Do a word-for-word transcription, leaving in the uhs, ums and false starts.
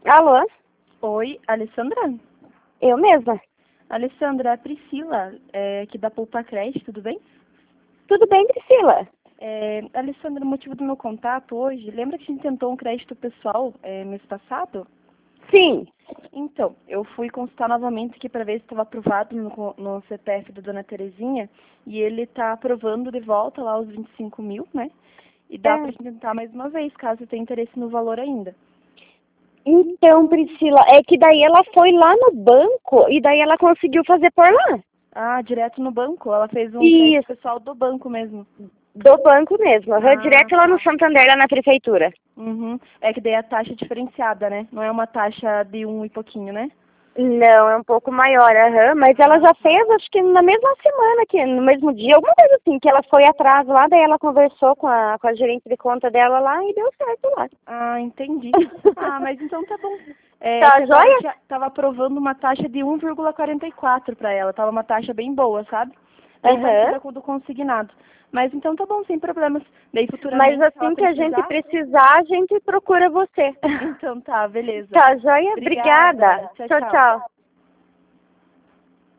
Alô? Oi, Alessandra? Eu mesma. Alessandra, a Priscila, é, aqui da Poupa Crédito, tudo bem? Tudo bem, Priscila? É, Alessandra, o motivo do meu contato hoje, lembra que a gente tentou um crédito pessoal é, mês passado? Sim. Então, eu fui consultar novamente aqui para ver se estava aprovado no, no C P F da dona Terezinha e ele está aprovando de volta lá os vinte e cinco mil, né? E dá É. para tentar mais uma vez, caso tenha interesse no valor ainda. Então, Priscila, é que daí ela foi lá no banco e daí ela conseguiu fazer por lá. Ah, direto no banco? Ela fez um crédito Isso, pessoal do banco mesmo. do banco mesmo. Uhum, Ah, direto lá no tá. Santander, lá na prefeitura. Uhum. É que daí a taxa é diferenciada, né? Não é uma taxa de um e pouquinho, né? Não, é um pouco maior, aham, mas ela já fez, acho que na mesma semana, que no mesmo dia, alguma coisa assim, que ela foi atrás lá, daí ela conversou com a, com a gerente de conta dela lá e deu certo lá. Ah, entendi. Ah, mas então tá bom. É que Tá agora joia? tinha, tava aprovando uma taxa de um vírgula quarenta e quatro para ela. Tava uma taxa bem boa, sabe? Bem Aham. parecida com o do consignado. Mas então tá bom, sem problemas. Daí Mas futuramente, se ela assim que a gente precisar. precisar, a gente procura você. Então tá, beleza. Tá joia? Obrigada. Obrigada. Tchau, Tchau, tchau. tchau.